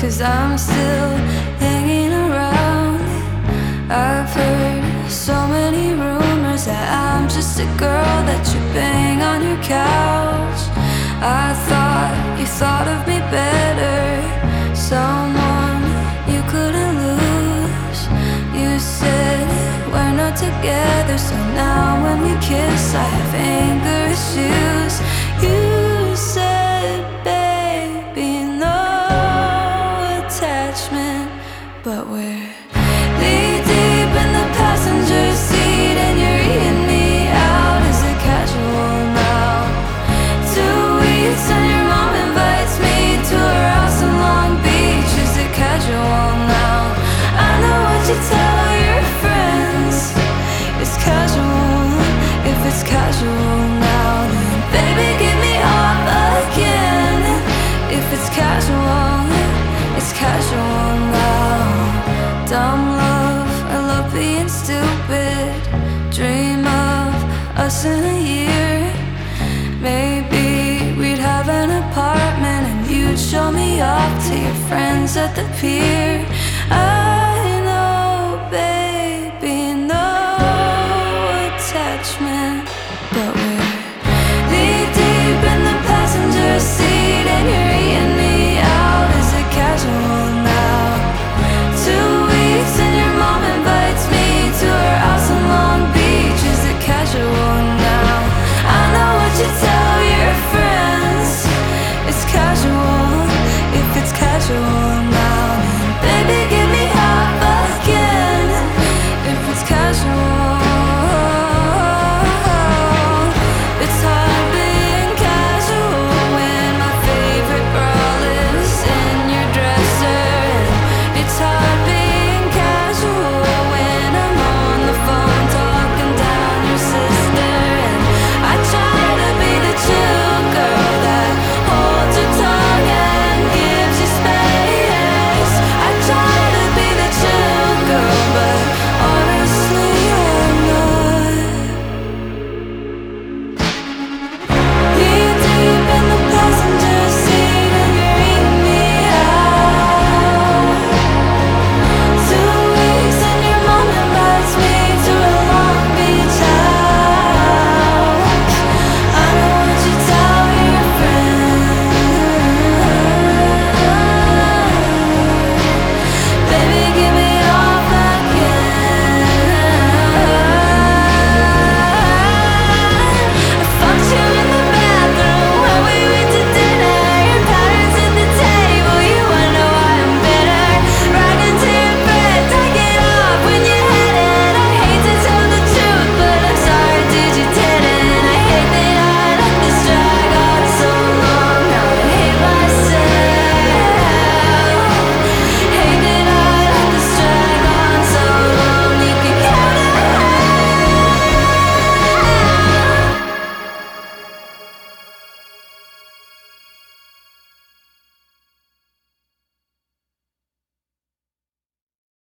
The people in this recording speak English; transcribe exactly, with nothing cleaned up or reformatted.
'cause I'm still hanging around. I've heard so many rumors that I'm just a girl that you bang on your couch. I thought you thought of me better, someone you couldn't lose. You said we're not together, so now when we kiss I have anger issues. You said, baby, no attachment, but we're knee deep in the passenger seat and you're eating me out. Is it casual now? Two weeks and your mom invites me to her house in Long Beach. Is it casual now? I know what you tell your friends. It's casual. If it's casual now, then baby give me off again. If it's casual, it's casual now. Dumb love, I love being stupid. Dream of us in a year. Maybe we'd have an apartment and you'd show me off to your friends at the pier. I